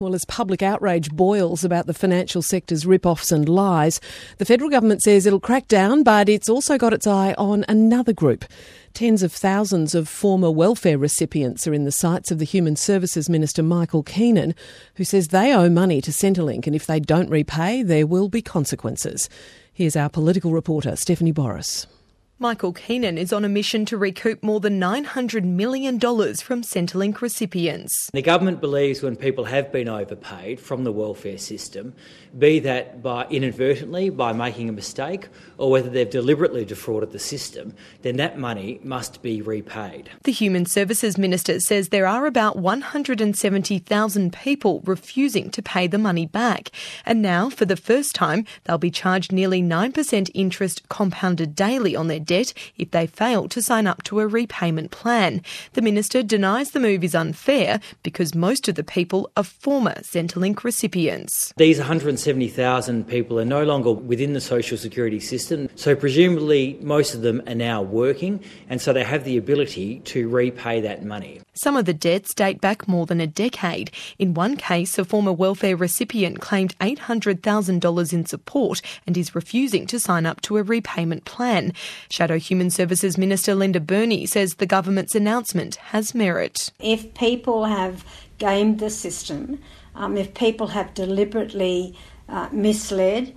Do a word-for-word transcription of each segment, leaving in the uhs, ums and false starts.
Well, as public outrage boils about the financial sector's rip-offs and lies, the federal government says it'll crack down, but it's also got its eye on another group. Tens of thousands of former welfare recipients are in the sights of the Human Services Minister Michael Keenan, who says they owe money to Centrelink, and if they don't repay, there will be consequences. Here's our political reporter, Stephanie Boris. Michael Keenan is on a mission to recoup more than nine hundred million dollars from Centrelink recipients. The government believes when people have been overpaid from the welfare system, be that by inadvertently, by making a mistake, or whether they've deliberately defrauded the system, then that money must be repaid. The Human Services Minister says there are about one hundred seventy thousand people refusing to pay the money back. And now, for the first time, they'll be charged nearly nine percent interest compounded daily on their debt if they fail to sign up to a repayment plan. The Minister denies the move is unfair because most of the people are former Centrelink recipients. These one hundred seventy thousand people are no longer within the social security system, so presumably most of them are now working, and so they have the ability to repay that money. Some of the debts date back more than a decade. In one case, a former welfare recipient claimed eight hundred thousand dollars in support and is refusing to sign up to a repayment plan. Shadow Human Services Minister Linda Burney says the government's announcement has merit. If people have gamed the system, um, if people have deliberately uh, misled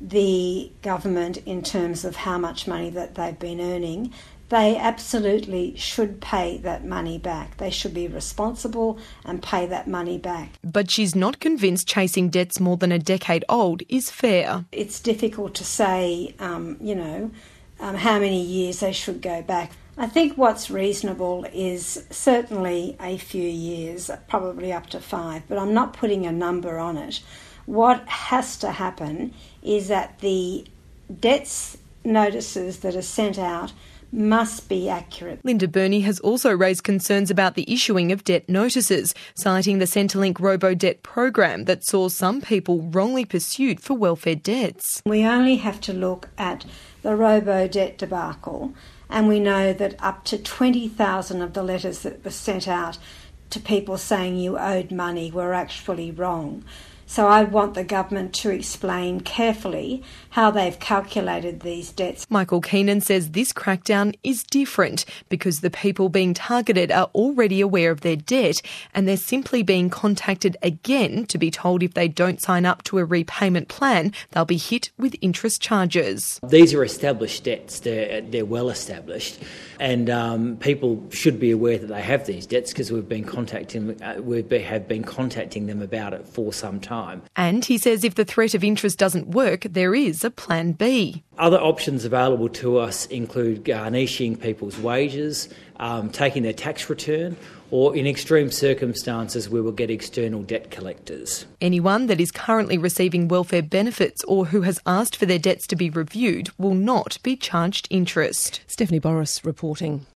the government in terms of how much money that they've been earning, they absolutely should pay that money back. They should be responsible and pay that money back. But she's not convinced chasing debts more than a decade old is fair. It's difficult to say, um, you know, um, how many years they should go back. I think what's reasonable is certainly a few years, probably up to five, but I'm not putting a number on it. What has to happen is that the debts notices that are sent out must be accurate. Linda Burney has also raised concerns about the issuing of debt notices, citing the Centrelink Robo-Debt program that saw some people wrongly pursued for welfare debts. We only have to look at the Robo-Debt debacle, and we know that up to twenty thousand of the letters that were sent out to people saying you owed money were actually wrong. So I want the government to explain carefully how they've calculated these debts. Michael Keenan says this crackdown is different because the people being targeted are already aware of their debt and they're simply being contacted again to be told if they don't sign up to a repayment plan, they'll be hit with interest charges. These are established debts. They're, they're well established. And um, people should be aware that they have these debts because we've been contacting, uh, we have been contacting them about it for some time. And he says if the threat of interest doesn't work, there is a plan B. Other options available to us include garnishing people's wages, um, taking their tax return, or in extreme circumstances we will get external debt collectors. Anyone that is currently receiving welfare benefits or who has asked for their debts to be reviewed will not be charged interest. Stephanie Boris reporting.